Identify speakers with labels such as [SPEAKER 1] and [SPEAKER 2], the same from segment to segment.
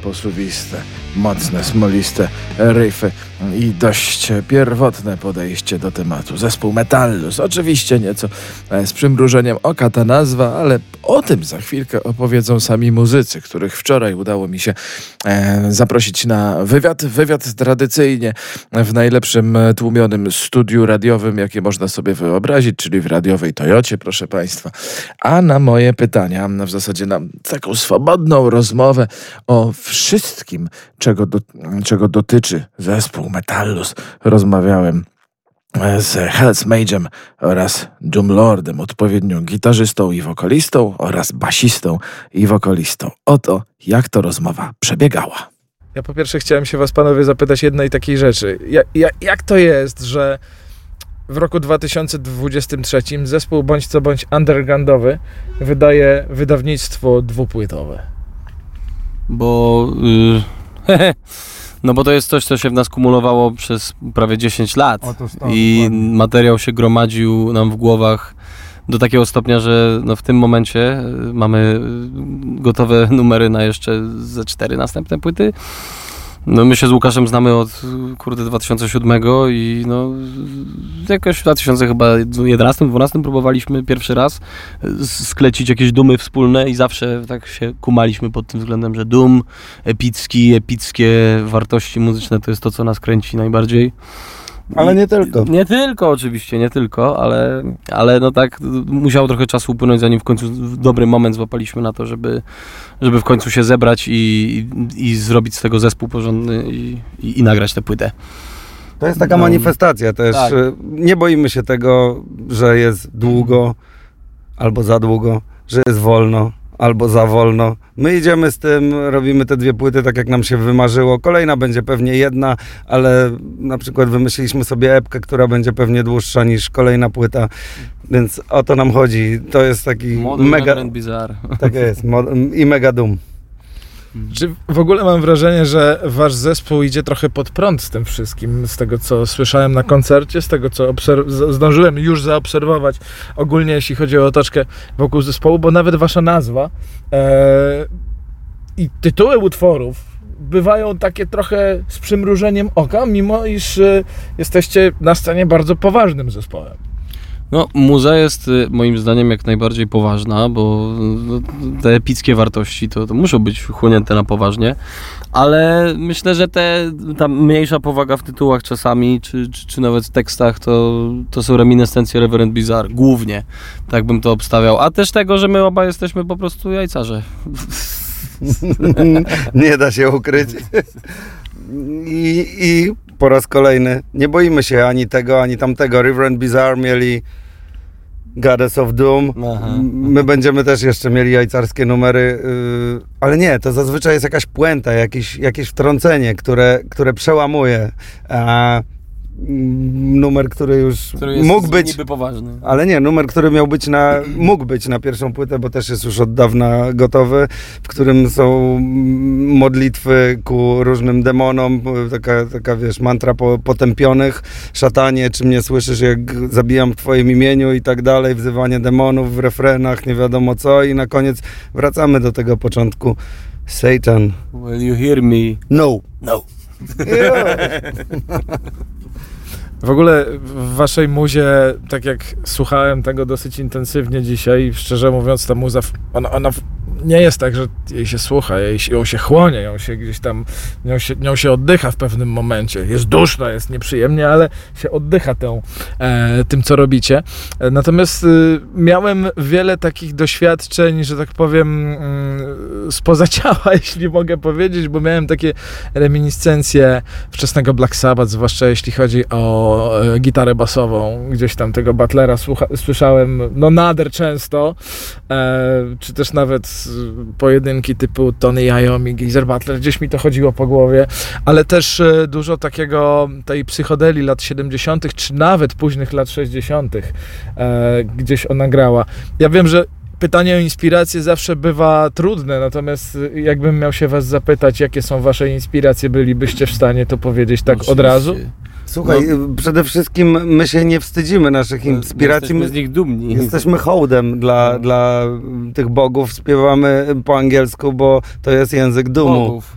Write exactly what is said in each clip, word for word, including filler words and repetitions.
[SPEAKER 1] posuwiste, mocne, smoliste riffy i dość pierwotne podejście do tematu. Zespół Metallus, oczywiście nieco z przymrużeniem oka ta nazwa, ale o tym za chwilkę opowiedzą sami muzycy, których wczoraj udało mi się e, zaprosić na wywiad. Wywiad tradycyjnie w najlepszym tłumionym studiu radiowym, jakie można sobie wyobrazić, czyli w radiowej Toyocie, proszę Państwa. A na moje pytania, w zasadzie na taką swobodną rozmowę o wszystkim, czego, do, czego dotyczy zespół Metallus, rozmawiałem z Hell's Mage'em oraz Doomlordem, odpowiednio gitarzystą i wokalistą oraz basistą i wokalistą. Oto jak to rozmowa przebiegała. Ja po pierwsze chciałem się was, panowie, zapytać jednej takiej rzeczy. Ja, ja, jak to jest, że w roku dwa tysiące dwudziestym trzecim zespół bądź co bądź undergroundowy wydaje wydawnictwo dwupłytowe?
[SPEAKER 2] Bo... Yy, no bo to jest coś, co się w nas kumulowało przez prawie dziesięć lat.
[SPEAKER 1] Otóż to,
[SPEAKER 2] i dokładnie. Materiał się gromadził nam w głowach do takiego stopnia, że no w tym momencie mamy gotowe numery na jeszcze ze cztery następne płyty. No my się z Łukaszem znamy od kurde dwa tysiące siódmego i no jakoś w dwa tysiące jedenastym dwunastym próbowaliśmy pierwszy raz sklecić jakieś dumy wspólne i zawsze tak się kumaliśmy pod tym względem, że dum, epicki, epickie wartości muzyczne to jest to, co nas kręci najbardziej.
[SPEAKER 3] Ale nie tylko.
[SPEAKER 2] Nie tylko oczywiście, nie tylko, ale, ale no tak musiało trochę czasu upłynąć, zanim w końcu w dobry moment złapaliśmy na to, żeby, żeby w końcu się zebrać i, i, i zrobić z tego zespół porządny i, i, i nagrać tę płytę.
[SPEAKER 3] To jest taka no, manifestacja też. Tak. Nie boimy się tego, że jest długo albo za długo, że jest wolno albo za wolno. My idziemy z tym, robimy te dwie płyty tak jak nam się wymarzyło. Kolejna będzie pewnie jedna, ale na przykład wymyśliliśmy sobie epkę, która będzie pewnie dłuższa niż kolejna płyta, więc o to nam chodzi. To jest taki
[SPEAKER 2] Modern
[SPEAKER 3] mega...
[SPEAKER 2] Bizarre.
[SPEAKER 3] Tak jest. I mega dum.
[SPEAKER 1] Czy w ogóle mam wrażenie, że wasz zespół idzie trochę pod prąd z tym wszystkim, z tego co słyszałem na koncercie, z tego co obserw- zdążyłem już zaobserwować ogólnie, jeśli chodzi o otoczkę wokół zespołu, bo nawet wasza nazwa e, i tytuły utworów bywają takie trochę z przymrużeniem oka, mimo iż e, jesteście na scenie bardzo poważnym zespołem.
[SPEAKER 2] No, muza jest moim zdaniem jak najbardziej poważna, bo te epickie wartości to, to muszą być chłonięte na poważnie, ale myślę, że te, ta mniejsza powaga w tytułach czasami, czy, czy, czy nawet w tekstach, to, to są reminiscencje Reverend Bizarre, głównie, tak bym to obstawiał, a też tego, że my oba jesteśmy po prostu jajcarze.
[SPEAKER 3] Nie da się ukryć. I, I po raz kolejny nie boimy się ani tego, ani tamtego. Reverend Bizarre mieli Goddess of Doom. Aha. My będziemy też jeszcze mieli jajcarskie numery, yy, ale nie, to zazwyczaj jest jakaś puenta, jakieś, jakieś wtrącenie, które, które przełamuje. A numer, który już
[SPEAKER 2] który jest
[SPEAKER 3] mógł być
[SPEAKER 2] niby poważny.
[SPEAKER 3] Ale nie, numer, który miał być na, mógł być na pierwszą płytę, bo też jest już od dawna gotowy, w którym są modlitwy ku różnym demonom, taka, taka wiesz, mantra po, potępionych, szatanie, czy mnie słyszysz, jak zabijam w twoim imieniu i tak dalej, wzywanie demonów w refrenach, nie wiadomo co, i na koniec wracamy do tego początku. Satan.
[SPEAKER 2] Will you hear me?
[SPEAKER 3] No.
[SPEAKER 2] No.
[SPEAKER 1] W ogóle w waszej muzie, tak jak słuchałem tego dosyć intensywnie dzisiaj, szczerze mówiąc, ta muza, ona, ona nie jest tak, że jej się słucha, jej, ją się chłonie, ją się gdzieś tam, nią się, nią się oddycha w pewnym momencie. Jest duszno, jest nieprzyjemnie, ale się oddycha tą, e, tym, co robicie. E, natomiast e, miałem wiele takich doświadczeń, że tak powiem, e, spoza ciała, jeśli mogę powiedzieć, bo miałem takie reminiscencje wczesnego Black Sabbath, zwłaszcza jeśli chodzi o e, gitarę basową. Gdzieś tam tego Butlera słucha, słyszałem no nader często, e, czy też nawet pojedynki typu Tony Iommi, Geezer Butler, gdzieś mi to chodziło po głowie, ale też dużo takiego tej psychodeli lat siedemdziesiątych czy nawet późnych lat sześćdziesiątych e, gdzieś ona grała. Ja wiem, że pytanie o inspirację zawsze bywa trudne, natomiast jakbym miał się was zapytać, jakie są wasze inspiracje, bylibyście w stanie to powiedzieć tak
[SPEAKER 2] Oczywiście.
[SPEAKER 1] od razu?
[SPEAKER 3] Słuchaj, no, przede wszystkim my się nie wstydzimy naszych inspiracji.
[SPEAKER 2] Jesteśmy z nich dumni.
[SPEAKER 3] Jesteśmy hołdem dla, no. dla tych bogów. Śpiewamy po angielsku, bo to jest język dumu. Bogów.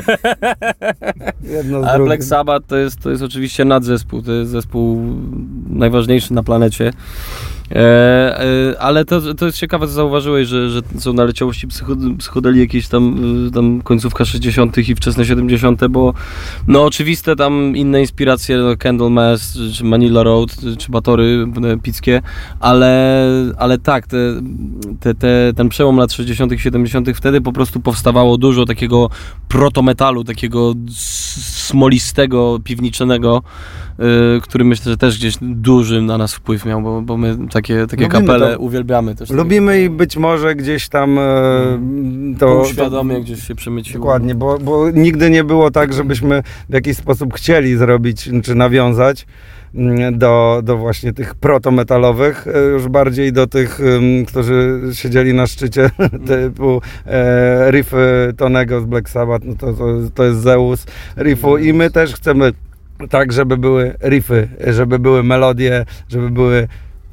[SPEAKER 2] A Black Sabbath to jest, to jest oczywiście nadzespół. To jest zespół najważniejszy na planecie. E, e, ale to, to jest ciekawe, co zauważyłeś, że, że są naleciałości psychodeli jakieś tam, tam końcówka sześćdziesiątych i wczesne siedemdziesiąte, bo no oczywiste tam inne inspiracje, no, Candlemass, czy Manila Road, czy Batory pickie, ale, ale tak, te, te, te, ten przełom lat sześćdziesiątych i siedemdziesiątych wtedy po prostu powstawało dużo takiego protometalu, takiego smolistego, piwniczego, y, który myślę, że też gdzieś duży na nas wpływ miał, bo, bo my takie, takie kapele to, uwielbiamy też.
[SPEAKER 3] Lubimy takie, i być może gdzieś tam hmm.
[SPEAKER 2] to... Półświadomie to, gdzieś się przemyciło.
[SPEAKER 3] Dokładnie, bo, bo nigdy nie było tak, żebyśmy w jakiś sposób chcieli zrobić, czy nawiązać do, do właśnie tych protometalowych, już bardziej do tych, którzy siedzieli na szczycie, typu e, riffy Tonego z Black Sabbath, no to, to, to jest Zeus riffu i my też chcemy tak, żeby były riffy, żeby były melodie, żeby były,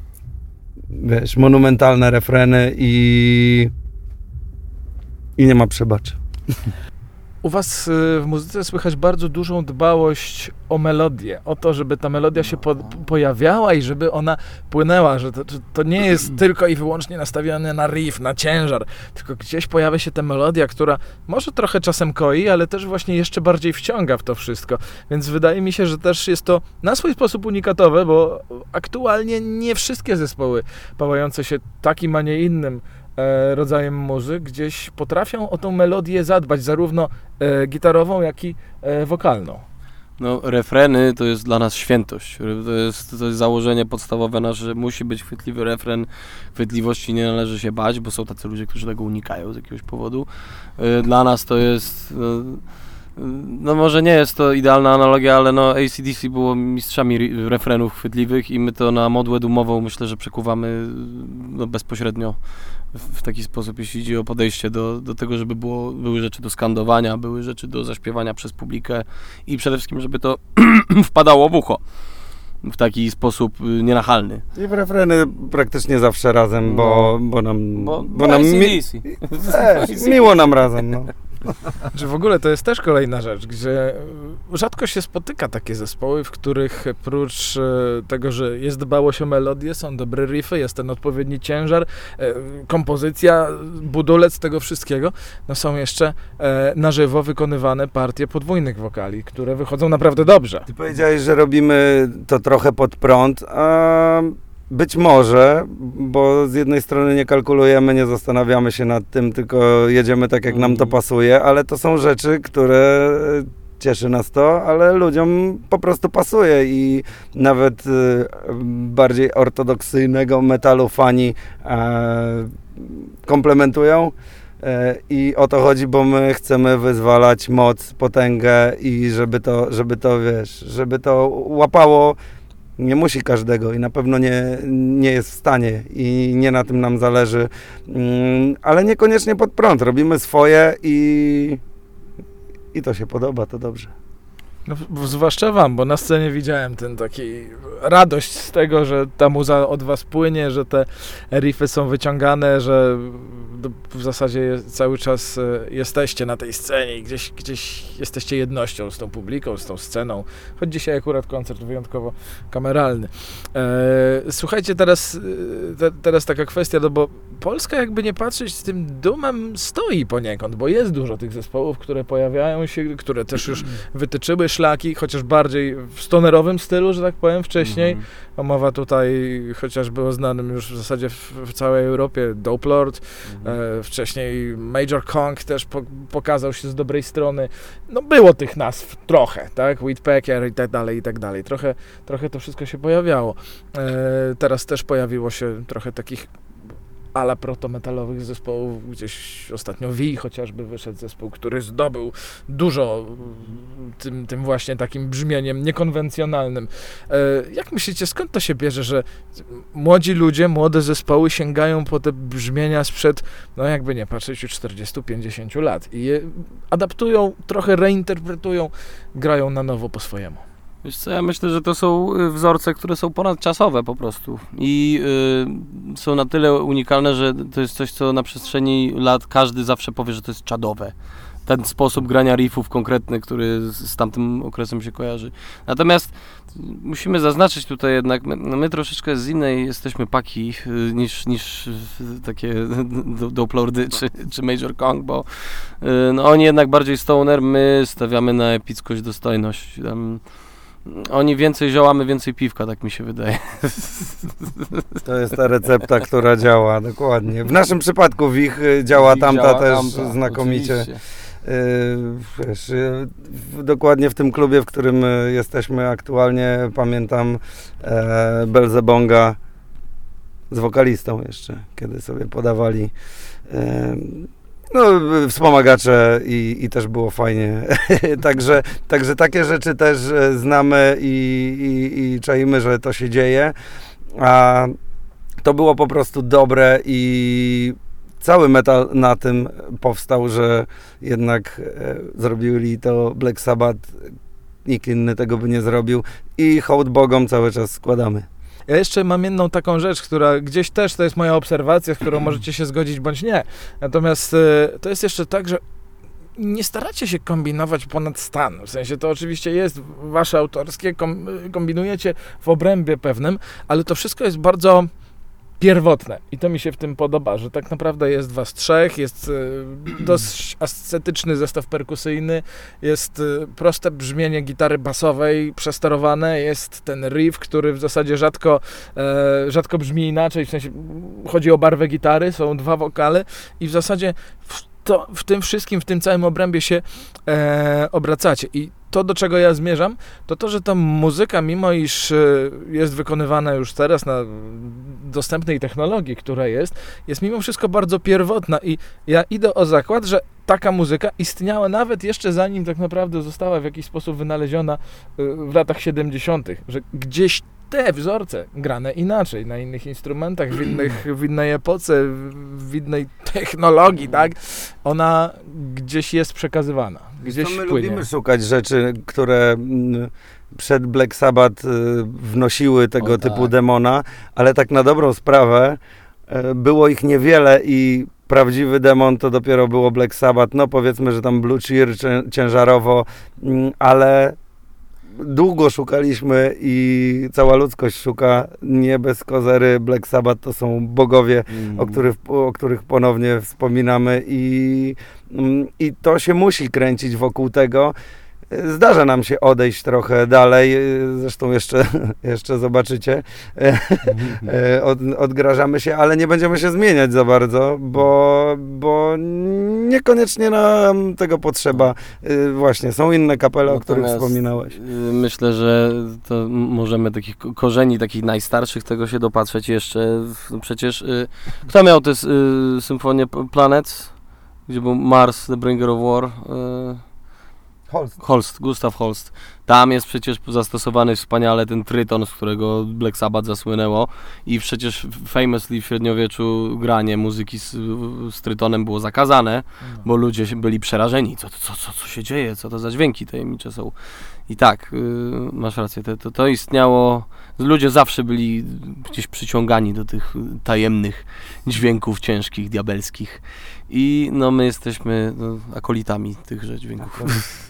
[SPEAKER 3] wiesz, monumentalne refreny i, i nie ma przebaczy.
[SPEAKER 1] U was w muzyce słychać bardzo dużą dbałość o melodię, o to, żeby ta melodia się po, pojawiała i żeby ona płynęła, że to, to nie jest tylko i wyłącznie nastawione na riff, na ciężar, tylko gdzieś pojawia się ta melodia, która może trochę czasem koi, ale też właśnie jeszcze bardziej wciąga w to wszystko, więc wydaje mi się, że też jest to na swój sposób unikatowe, bo aktualnie nie wszystkie zespoły pałające się takim, a nie innym rodzajem muzyk gdzieś potrafią o tą melodię zadbać, zarówno e, gitarową, jak i e, wokalną.
[SPEAKER 2] No, refreny to jest dla nas świętość. To jest, to jest założenie podstawowe nasze, że musi być chwytliwy refren. Chwytliwości nie należy się bać, bo są tacy ludzie, którzy tego unikają z jakiegoś powodu. Dla nas to jest... No, no może nie jest to idealna analogia, ale no A C D C było mistrzami refrenów chwytliwych i my to na modłę dumową myślę, że przekuwamy no, bezpośrednio w taki sposób, jeśli chodzi o podejście do, do tego, żeby było, były rzeczy do skandowania, były rzeczy do zaśpiewania przez publikę i przede wszystkim, żeby to wpadało w ucho w taki sposób nienachalny.
[SPEAKER 3] I w refreny praktycznie zawsze razem, bo, bo nam,
[SPEAKER 2] bo,
[SPEAKER 3] bo
[SPEAKER 2] bo
[SPEAKER 3] nam mi, e, miło nam razem. No.
[SPEAKER 1] Że w ogóle to jest też kolejna rzecz, gdzie rzadko się spotyka takie zespoły, w których prócz tego, że jest dbałość o melodię, są dobre riffy, jest ten odpowiedni ciężar, kompozycja, budulec tego wszystkiego, no są jeszcze na żywo wykonywane partie podwójnych wokali, które wychodzą naprawdę dobrze.
[SPEAKER 3] Ty powiedziałeś, że robimy to trochę pod prąd, a być może, bo z jednej strony nie kalkulujemy, nie zastanawiamy się nad tym, tylko jedziemy tak, jak nam to pasuje, ale to są rzeczy, które cieszy nas to, ale ludziom po prostu pasuje i nawet bardziej ortodoksyjnego metalu fani komplementują. I o to chodzi, bo my chcemy wyzwalać moc, potęgę i żeby to, żeby to, wiesz, żeby to łapało. Nie musi każdego i na pewno nie, nie jest w stanie i nie na tym nam zależy, ale niekoniecznie pod prąd. Robimy swoje i, i to się podoba, to dobrze.
[SPEAKER 1] No, zwłaszcza wam, bo na scenie widziałem ten taki radość z tego, że ta muza od was płynie, że te riffy są wyciągane, że w zasadzie cały czas jesteście na tej scenie i gdzieś, gdzieś jesteście jednością z tą publiką, z tą sceną. Choć dzisiaj akurat koncert wyjątkowo kameralny. E, słuchajcie, teraz, te, teraz taka kwestia, no bo Polska jakby nie patrzeć z tym dumem stoi poniekąd, bo jest dużo tych zespołów, które pojawiają się, które też już wytyczyły szlaki, chociaż bardziej w stonerowym stylu, że tak powiem, wcześniej. Mm-hmm. Mowa tutaj chociażby o znanym już w zasadzie w, w całej Europie Dope Lord, mm-hmm. e, wcześniej Major Kong też po, pokazał się z dobrej strony. No było tych nazw trochę, tak? Whitpecker i tak dalej, i tak dalej. Trochę, trochę to wszystko się pojawiało. E, teraz też pojawiło się trochę takich ala protometalowych zespołów, gdzieś ostatnio Wii chociażby wyszedł zespół, który zdobył dużo tym, tym właśnie takim brzmieniem niekonwencjonalnym. E, jak myślicie, skąd to się bierze, że młodzi ludzie, młode zespoły sięgają po te brzmienia sprzed, no jakby nie patrzeć, już czterdziestu pięćdziesięciu lat i je adaptują, trochę reinterpretują, grają na nowo po swojemu?
[SPEAKER 2] Wiesz co, ja myślę, że to są wzorce, które są ponadczasowe po prostu i y, są na tyle unikalne, że to jest coś, co na przestrzeni lat każdy zawsze powie, że to jest czadowe. Ten sposób grania riffów konkretny, który z, z tamtym okresem się kojarzy. Natomiast musimy zaznaczyć tutaj jednak, my, no my troszeczkę z innej jesteśmy paki y, niż, niż y, takie Dopplerdy czy, czy Major Kong, bo y, no, oni jednak bardziej stoner, my stawiamy na epickość, dostojność. Tam, oni więcej ziołamy, więcej piwka, tak mi się wydaje.
[SPEAKER 3] To jest ta recepta, która działa, dokładnie. W naszym przypadku w ich działa
[SPEAKER 2] Ich
[SPEAKER 3] tamta
[SPEAKER 2] działa
[SPEAKER 3] też
[SPEAKER 2] tamta,
[SPEAKER 3] znakomicie.
[SPEAKER 2] oczywiście.
[SPEAKER 3] Yy, wiesz, yy, w- dokładnie w tym klubie, w którym yy, jesteśmy aktualnie, pamiętam e, Belzebonga z wokalistą jeszcze, kiedy sobie podawali yy, no, wspomagacze i, i też było fajnie. także, także takie rzeczy też e, znamy i, i, i czaimy, że to się dzieje. A to było po prostu dobre i cały metal na tym powstał, że jednak e, zrobili to Black Sabbath, nikt inny tego by nie zrobił i hołd Bogom cały czas składamy.
[SPEAKER 1] Ja jeszcze mam jedną taką rzecz, która gdzieś też to jest moja obserwacja, z którą możecie się zgodzić bądź nie. Natomiast e, to jest jeszcze tak, że nie staracie się kombinować ponad stan. W sensie to oczywiście jest wasze autorskie, kom, kombinujecie w obrębie pewnym, ale to wszystko jest bardzo pierwotne. I to mi się w tym podoba, że tak naprawdę jest was trzech, jest e, dość ascetyczny zestaw perkusyjny, jest e, proste brzmienie gitary basowej przesterowane, jest ten riff, który w zasadzie rzadko, e, rzadko brzmi inaczej, w sensie chodzi o barwę gitary, są dwa wokale i w zasadzie w, to, w tym wszystkim, w tym całym obrębie się e, obracacie. I to, do czego ja zmierzam, to to, że ta muzyka, mimo iż e, jest wykonywana już teraz na dostępnej technologii, która jest, jest mimo wszystko bardzo pierwotna i ja idę o zakład, że taka muzyka istniała nawet jeszcze zanim tak naprawdę została w jakiś sposób wynaleziona e, w latach siedemdziesiątych, że gdzieś te wzorce grane inaczej, na innych instrumentach, w, innych, w innej epoce, w innej technologii, tak? Ona gdzieś jest przekazywana, gdzieś
[SPEAKER 3] my
[SPEAKER 1] płynie.
[SPEAKER 3] lubimy szukać rzeczy, które mm, przed Black Sabbath y, wnosiły tego
[SPEAKER 2] O,
[SPEAKER 3] typu
[SPEAKER 2] tak.
[SPEAKER 3] demona, ale tak na dobrą sprawę y, było ich niewiele i prawdziwy demon to dopiero było Black Sabbath, no powiedzmy, że tam Blue Cheer cię- ciężarowo, mm, ale długo szukaliśmy i cała ludzkość szuka, nie bez kozery. Black Sabbath to są bogowie,
[SPEAKER 2] Mm.
[SPEAKER 3] o których, o których ponownie wspominamy i, mm, i to się musi kręcić wokół tego. Zdarza nam się odejść trochę dalej, zresztą jeszcze, jeszcze zobaczycie, Od, odgrażamy się, ale nie będziemy się zmieniać za bardzo, bo, bo niekoniecznie nam tego potrzeba. Właśnie, są inne kapele, o których
[SPEAKER 2] Natomiast,
[SPEAKER 3] wspominałeś.
[SPEAKER 2] y, Myślę, że to m- możemy takich ko- korzeni, takich najstarszych tego się dopatrzeć jeszcze. W- No przecież y, kto miał te s- y, symfonię P- Planet, gdzie był Mars, The Bringer of War? Y,
[SPEAKER 3] Holst.
[SPEAKER 2] Holst, Gustav Holst. Tam jest przecież zastosowany wspaniale ten tryton, z którego Black Sabbath zasłynęło i przecież famously w średniowieczu granie muzyki z, z trytonem było zakazane, bo ludzie się- byli przerażeni. Co, co, co, co się dzieje? Co to za dźwięki tajemnicze są? I tak, yy, masz rację, to, to, to istniało, ludzie zawsze byli gdzieś przyciągani do tych tajemnych dźwięków ciężkich, diabelskich i no my jesteśmy no, akolitami tychże dźwięków.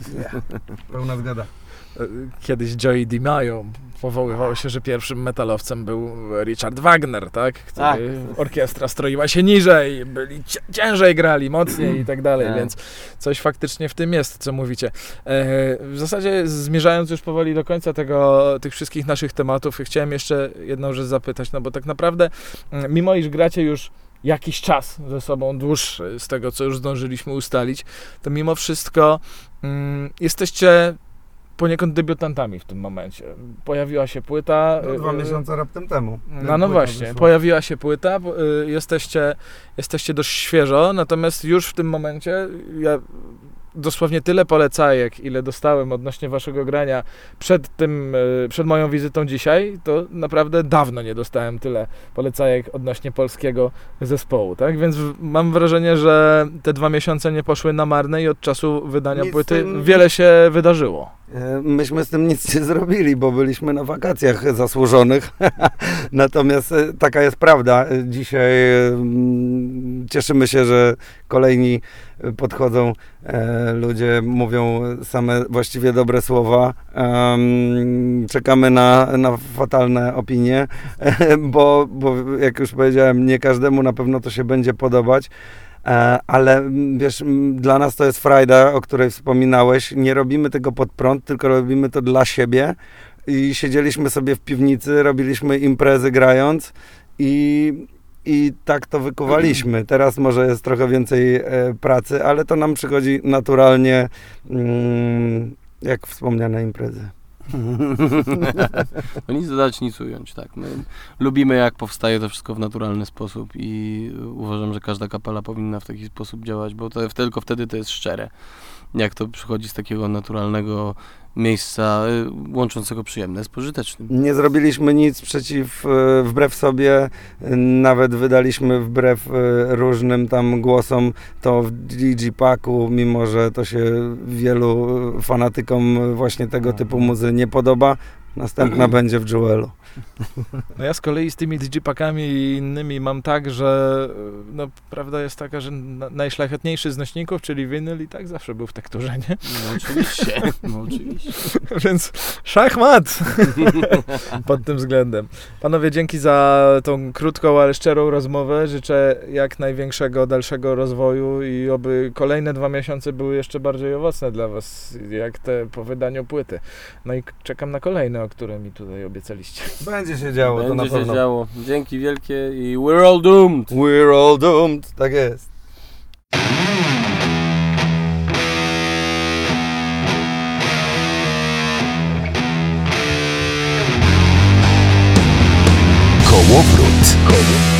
[SPEAKER 3] Pełna zgoda.
[SPEAKER 1] Kiedyś Joey DiMaggio powoływał się, że pierwszym metalowcem był Richard Wagner, tak? Który
[SPEAKER 2] Tak.
[SPEAKER 1] orkiestra stroiła się niżej, byli cię- ciężej grali, mocniej i tak dalej,
[SPEAKER 2] Tak.
[SPEAKER 1] więc coś faktycznie w tym jest, co mówicie. E, w zasadzie zmierzając już powoli do końca tego, tych wszystkich naszych tematów, chciałem jeszcze jedną rzecz zapytać, no bo tak naprawdę, mm, mimo iż gracie już jakiś czas ze sobą dłuższy, z tego co już zdążyliśmy ustalić, to mimo wszystko mm, jesteście poniekąd debiutantami w tym momencie. Pojawiła się płyta.
[SPEAKER 3] No, dwa
[SPEAKER 1] y,
[SPEAKER 3] miesiące raptem temu.
[SPEAKER 1] No, no właśnie, pojawiła się płyta, bo, y, jesteście, jesteście dość świeżo, natomiast już w tym momencie ja dosłownie tyle polecajek, ile dostałem odnośnie waszego grania przed tym, y, przed moją wizytą dzisiaj, to naprawdę dawno nie dostałem tyle polecajek odnośnie polskiego zespołu, tak? Więc w, mam wrażenie, że te dwa miesiące nie poszły na marne i od czasu wydania
[SPEAKER 3] Nic
[SPEAKER 1] płyty
[SPEAKER 3] tym-
[SPEAKER 1] wiele się wydarzyło.
[SPEAKER 3] Myśmy z tym nic nie zrobili, bo byliśmy na wakacjach zasłużonych. Natomiast taka jest prawda. Dzisiaj cieszymy się, że kolejni podchodzą ludzie, mówią same właściwie dobre słowa. Czekamy na, na fatalne opinie, bo, bo jak już powiedziałem, nie każdemu na pewno to się będzie podobać. Ale wiesz, dla nas to jest frajda, o której wspominałeś. Nie robimy tego pod prąd, tylko robimy to dla siebie. I siedzieliśmy sobie w piwnicy, robiliśmy imprezy grając i, i tak to wykuwaliśmy. Teraz może jest trochę więcej e, pracy, ale to nam przychodzi naturalnie, mm, jak wspomniane imprezy.
[SPEAKER 2] No nic dodać, nic ująć, tak. My lubimy, jak powstaje to wszystko w naturalny sposób i uważam, że każda kapela powinna w taki sposób działać, bo to, tylko wtedy to jest szczere. Jak to przychodzi z takiego naturalnego miejsca łączącego przyjemne z pożytecznym.
[SPEAKER 3] Nie zrobiliśmy nic przeciw, wbrew sobie, nawet wydaliśmy wbrew różnym tam głosom to w Digipaku, mimo że to się wielu fanatykom właśnie tego typu muzy nie podoba. Następna będzie w Jewelu.
[SPEAKER 1] No ja z kolei z tymi digipakami i innymi mam tak, że no, prawda jest taka, że na, najszlachetniejszy z nośników, czyli winyl, i tak zawsze był w tekturze, nie?
[SPEAKER 2] No oczywiście, no oczywiście.
[SPEAKER 1] Więc szachmat pod tym względem. Panowie, dzięki za tą krótką, ale szczerą rozmowę. Życzę jak największego dalszego rozwoju i oby kolejne dwa miesiące były jeszcze bardziej owocne dla was, jak te po wydaniu płyty. No i czekam na kolejne, o które mi tutaj obiecaliście.
[SPEAKER 3] Będzie się działo,
[SPEAKER 2] Będzie
[SPEAKER 3] to na
[SPEAKER 2] się
[SPEAKER 3] pewno.
[SPEAKER 2] działo. Dzięki wielkie i we're all doomed.
[SPEAKER 3] We're all doomed. Tak jest.
[SPEAKER 4] Kołowrót.